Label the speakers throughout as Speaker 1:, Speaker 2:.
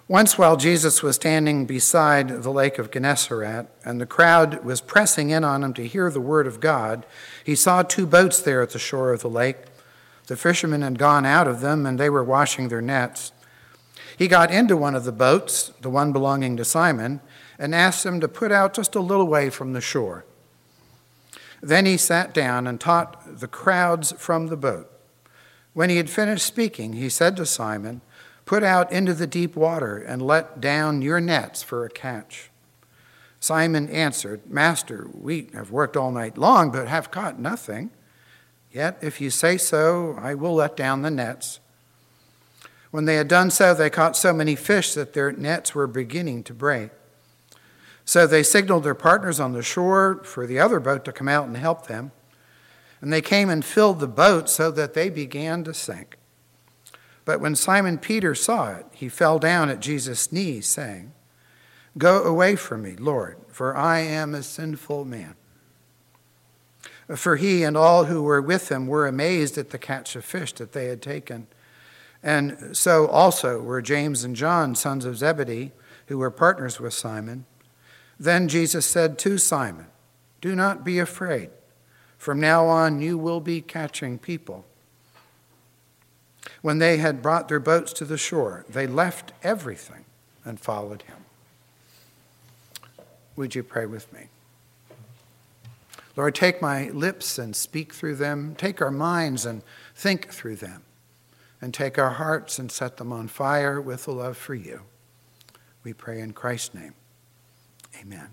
Speaker 1: Once while Jesus was standing beside the lake of Gennesaret, and the crowd was pressing in on him to hear the word of God, he saw 2 boats there at the shore of the lake. The fishermen had gone out of them, and they were washing their nets. He got into one of the boats, the one belonging to Simon, and asked him to put out just a little way from the shore. Then he sat down and taught the crowds from the boat. When he had finished speaking, he said to Simon, "Put out into the deep water and let down your nets for a catch." Simon answered, "Master, we have worked all night long, but have caught nothing. Yet if you say so, I will let down the nets." When they had done so, they caught so many fish that their nets were beginning to break. So they signaled their partners on the shore for the other boat to come out and help them. And they came and filled the boat so that they began to sink. But when Simon Peter saw it, he fell down at Jesus' knees, saying, "Go away from me, Lord, for I am a sinful man." For he and all who were with him were amazed at the catch of fish that they had taken. And so also were James and John, sons of Zebedee, who were partners with Simon. Then Jesus said to Simon, "Do not be afraid. From now on you will be catching people." When they had brought their boats to the shore, they left everything and followed him. Would you pray with me? Lord, take my lips and speak through them. Take our minds and think through them. And take our hearts and set them on fire with a love for you. We pray in Christ's name. Amen.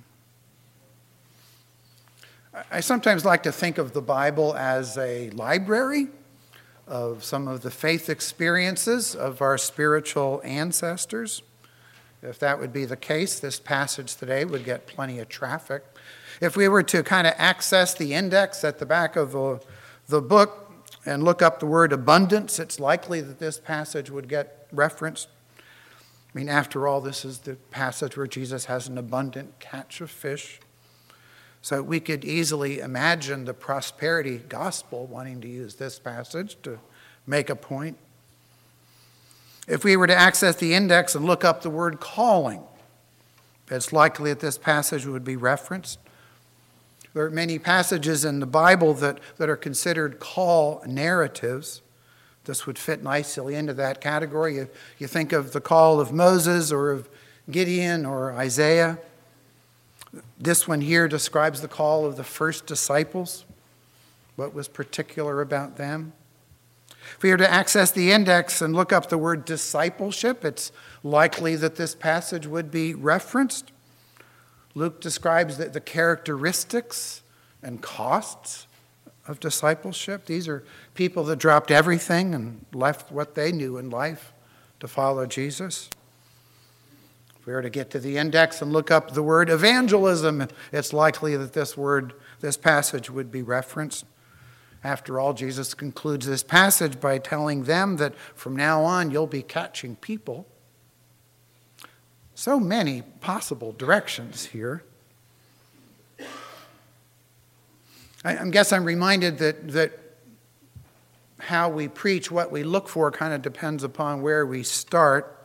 Speaker 1: I sometimes like to think of the Bible as a library of some of the faith experiences of our spiritual ancestors. If that would be the case, this passage today would get plenty of traffic. If we were to kind of access the index at the back of the book and look up the word abundance, it's likely that this passage would get referenced. I mean, after all, this is the passage where Jesus has an abundant catch of fish. So we could easily imagine the prosperity gospel wanting to use this passage to make a point. If we were to access the index and look up the word calling, it's likely that this passage would be referenced. There are many passages in the Bible that are considered call narratives. This would fit nicely into that category. You think of the call of Moses or of Gideon or Isaiah. This one here describes the call of the first disciples. What was particular about them? If we were to access the index and look up the word discipleship, it's likely that this passage would be referenced. Luke describes the characteristics and costs of discipleship. These are people that dropped everything and left what they knew in life to follow Jesus. If we were to get to the index and look up the word evangelism, it's likely that this passage would be referenced. After all, Jesus concludes this passage by telling them that from now on you'll be catching people. So many possible directions here. I guess I'm reminded that how we preach, what we look for, kind of depends upon where we start.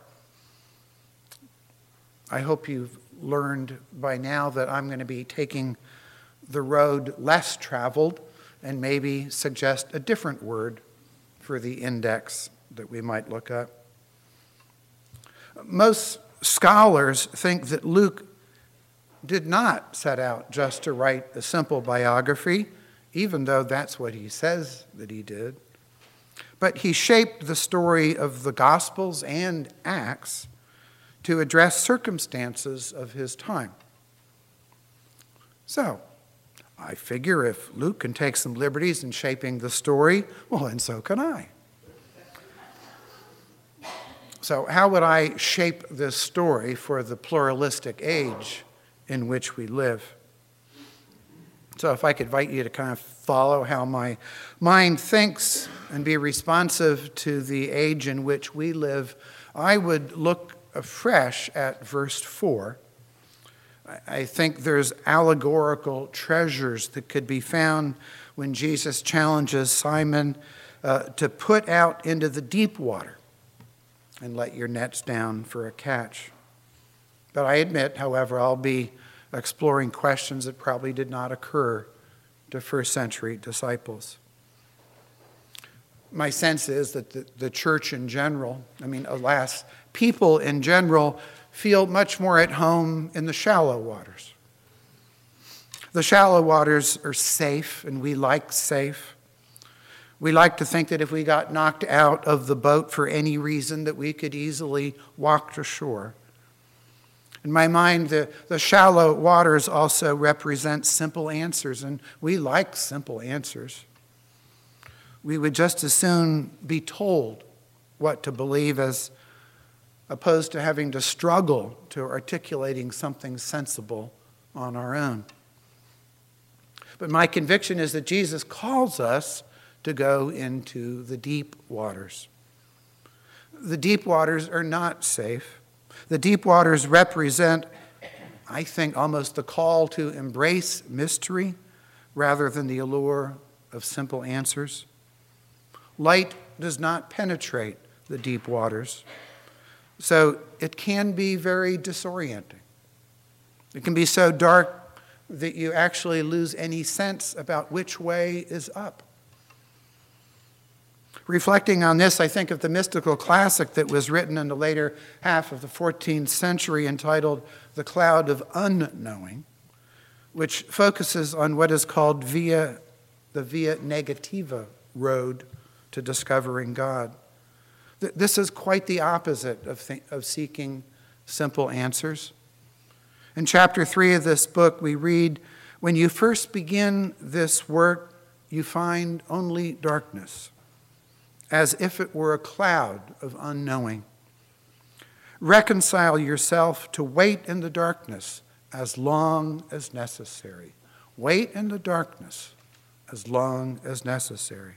Speaker 1: I hope you've learned by now that I'm going to be taking the road less traveled and maybe suggest a different word for the index that we might look up. Most scholars think that Luke did not set out just to write a simple biography, even though that's what he says that he did. But he shaped the story of the Gospels and Acts to address circumstances of his time. So, I figure if Luke can take some liberties in shaping the story, well, and so can I. So how would I shape this story for the pluralistic age in which we live? So if I could invite you to kind of follow how my mind thinks and be responsive to the age in which we live, I would look afresh at verse 4. I think there's allegorical treasures that could be found when Jesus challenges Simon to put out into the deep water and let your nets down for a catch. But I admit, however, I'll be exploring questions that probably did not occur to first century disciples. My sense is that the church in general, alas, people in general feel much more at home in the shallow waters. The shallow waters are safe, and we like safe. We like to think that if we got knocked out of the boat for any reason, that we could easily walk to shore. In my mind, the shallow waters also represent simple answers, and we like simple answers. We would just as soon be told what to believe as opposed to having to struggle to articulating something sensible on our own. But my conviction is that Jesus calls us to go into the deep waters. The deep waters are not safe. The deep waters represent, I think, almost the call to embrace mystery rather than the allure of simple answers. Light does not penetrate the deep waters, so it can be very disorienting. It can be so dark that you actually lose any sense about which way is up. Reflecting on this, I think of the mystical classic that was written in the later half of the 14th century entitled The Cloud of Unknowing, which focuses on what is called the via negativa road to discovering God. This is quite the opposite of seeking simple answers. In chapter 3 of this book, we read, "When you first begin this work, you find only darkness, as if it were a cloud of unknowing. Reconcile yourself to wait in the darkness as long as necessary." Wait in the darkness as long as necessary.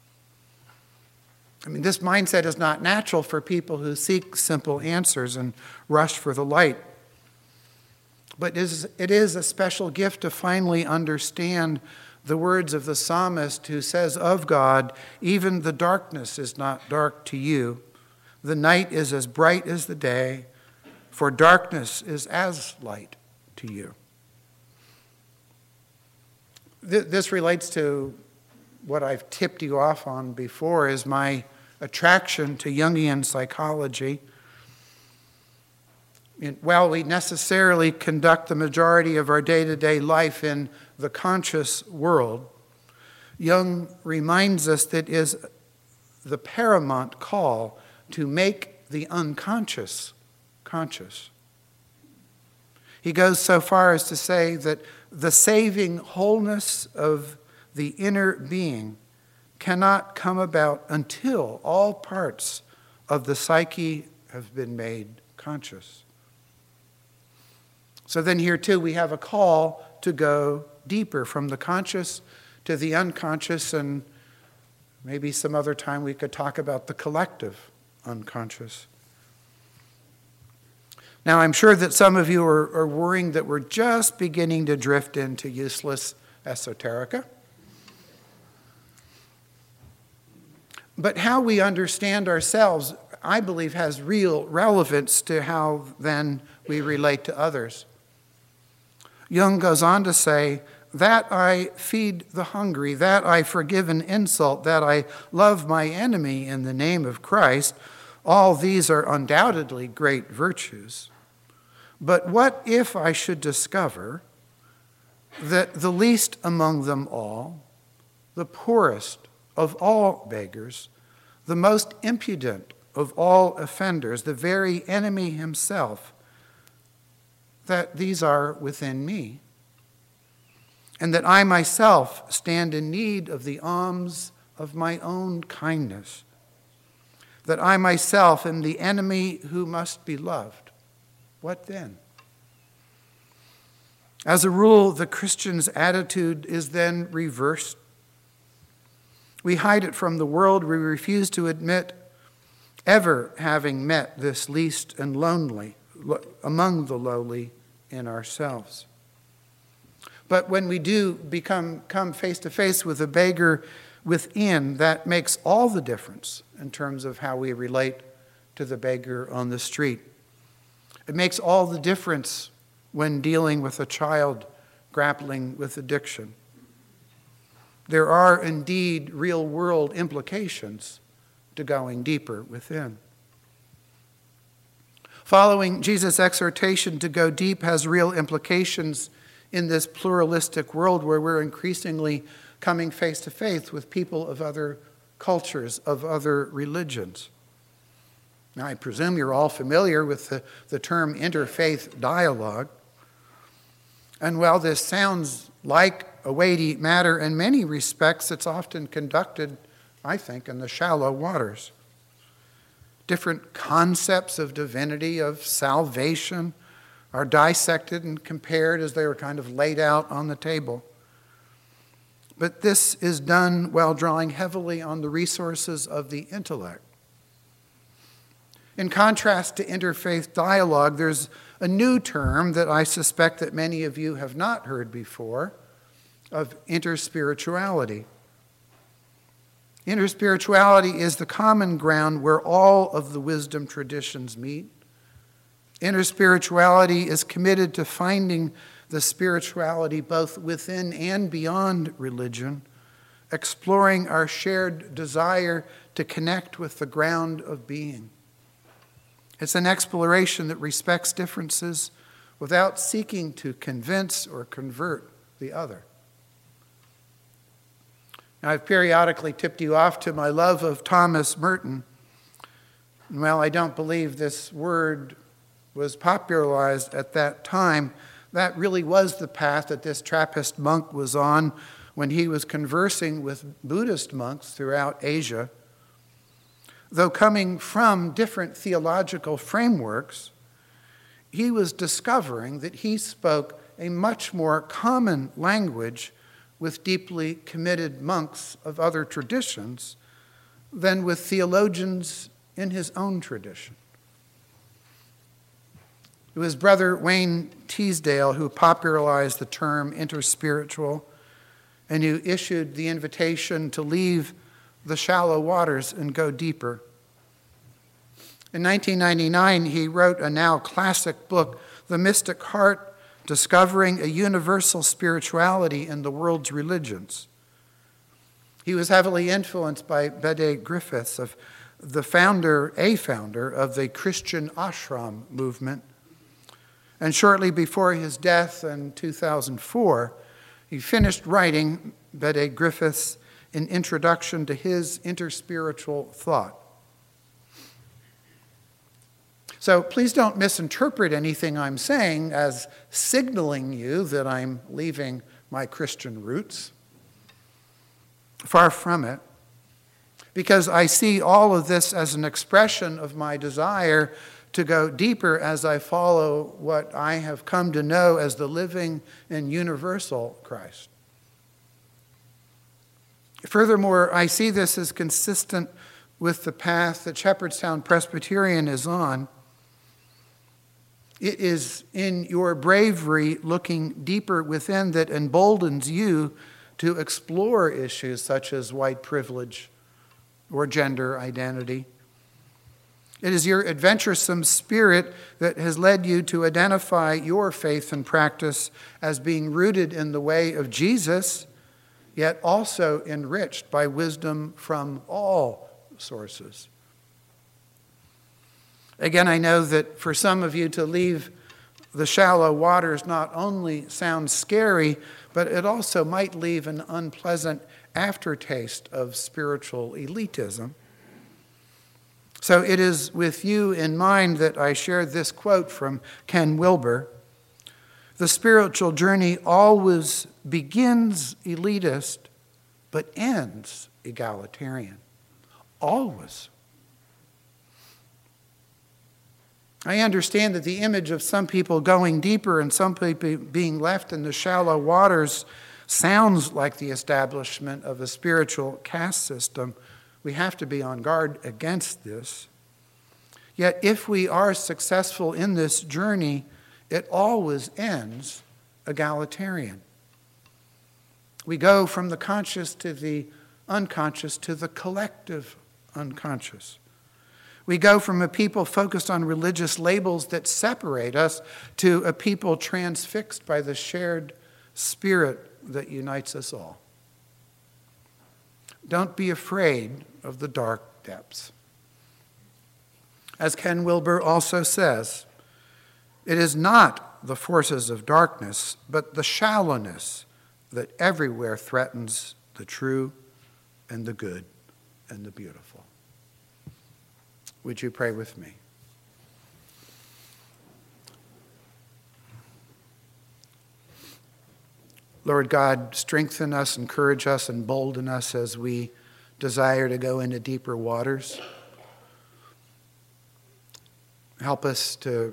Speaker 1: This mindset is not natural for people who seek simple answers and rush for the light. But it is a special gift to finally understand the words of the psalmist who says of God, "Even the darkness is not dark to you. The night is as bright as the day, for darkness is as light to you." This relates to what I've tipped you off on before, is my attraction to Jungian psychology. While we necessarily conduct the majority of our day-to-day life in the conscious world, Jung reminds us that it is the paramount call to make the unconscious conscious. He goes so far as to say that the saving wholeness of the inner being cannot come about until all parts of the psyche have been made conscious. So then here too we have a call to go deeper from the conscious to the unconscious, and maybe some other time we could talk about the collective unconscious. Now I'm sure that some of you are worrying that we're just beginning to drift into useless esoterica. But how we understand ourselves, I believe, has real relevance to how then we relate to others. Jung goes on to say, "That I feed the hungry, that I forgive an insult, that I love my enemy in the name of Christ, all these are undoubtedly great virtues. But what if I should discover that the least among them all, the poorest of all beggars, the most impudent of all offenders, the very enemy himself, that these are within me, and that I myself stand in need of the alms of my own kindness, that I myself am the enemy who must be loved. What then?" As a rule, the Christian's attitude is then reversed. We hide it from the world. We refuse to admit ever having met this least and lonely among the lowly in ourselves. But when we do come face to face with a beggar within, that makes all the difference in terms of how we relate to the beggar on the street. It makes all the difference when dealing with a child grappling with addiction. There are indeed real-world implications to going deeper within. Following Jesus' exhortation to go deep has real implications in this pluralistic world where we're increasingly coming face to face with people of other cultures, of other religions. Now, I presume you're all familiar with the term interfaith dialogue. And while this sounds like a weighty matter in many respects, it's often conducted, I think, in the shallow waters. Different concepts of divinity, of salvation, are dissected and compared as they are kind of laid out on the table. But this is done while drawing heavily on the resources of the intellect. In contrast to interfaith dialogue, there's a new term that I suspect that many of you have not heard before, of interspirituality. Interspirituality is the common ground where all of the wisdom traditions meet. Interspirituality is committed to finding the spirituality both within and beyond religion, exploring our shared desire to connect with the ground of being. It's an exploration that respects differences without seeking to convince or convert the other. Now, I've periodically tipped you off to my love of Thomas Merton. Well, I don't believe this word was popularized at that time. That really was the path that this Trappist monk was on when he was conversing with Buddhist monks throughout Asia. Though coming from different theological frameworks, he was discovering that he spoke a much more common language with deeply committed monks of other traditions than with theologians in his own tradition. It was Brother Wayne Teasdale who popularized the term interspiritual and who issued the invitation to leave the shallow waters and go deeper. In 1999, he wrote a now classic book, The Mystic Heart, Discovering a Universal Spirituality in the World's Religions. He was heavily influenced by Bede Griffiths, a founder of the Christian ashram movement. And shortly before his death in 2004, he finished writing, Bede Griffiths, an introduction to his interspiritual thought. So please don't misinterpret anything I'm saying as signaling you that I'm leaving my Christian roots. Far from it. Because I see all of this as an expression of my desire to go deeper as I follow what I have come to know as the living and universal Christ. Furthermore, I see this as consistent with the path that Shepherdstown Presbyterian is on. It is in your bravery looking deeper within that emboldens you to explore issues such as white privilege or gender identity. It is your adventuresome spirit that has led you to identify your faith and practice as being rooted in the way of Jesus, yet also enriched by wisdom from all sources. Again, I know that for some of you to leave the shallow waters not only sounds scary, but it also might leave an unpleasant aftertaste of spiritual elitism. So it is with you in mind that I share this quote from Ken Wilber. The spiritual journey always begins elitist, but ends egalitarian. Always. I understand that the image of some people going deeper and some people being left in the shallow waters sounds like the establishment of a spiritual caste system. We have to be on guard against this. Yet if we are successful in this journey, it always ends egalitarian. We go from the conscious to the unconscious to the collective unconscious. We go from a people focused on religious labels that separate us to a people transfixed by the shared spirit that unites us all. Don't be afraid of the dark depths. As Ken Wilber also says, it is not the forces of darkness, but the shallowness that everywhere threatens the true and the good and the beautiful. Would you pray with me? Lord God, strengthen us, encourage us, embolden us as we desire to go into deeper waters. Help us to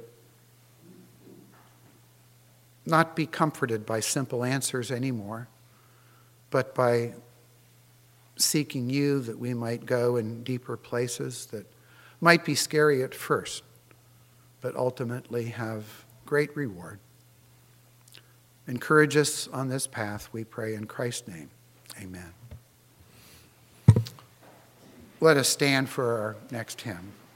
Speaker 1: not be comforted by simple answers anymore, but by seeking you, that we might go in deeper places that might be scary at first, but ultimately have great reward. Encourage us on this path, we pray in Christ's name. Amen. Let us stand for our next hymn.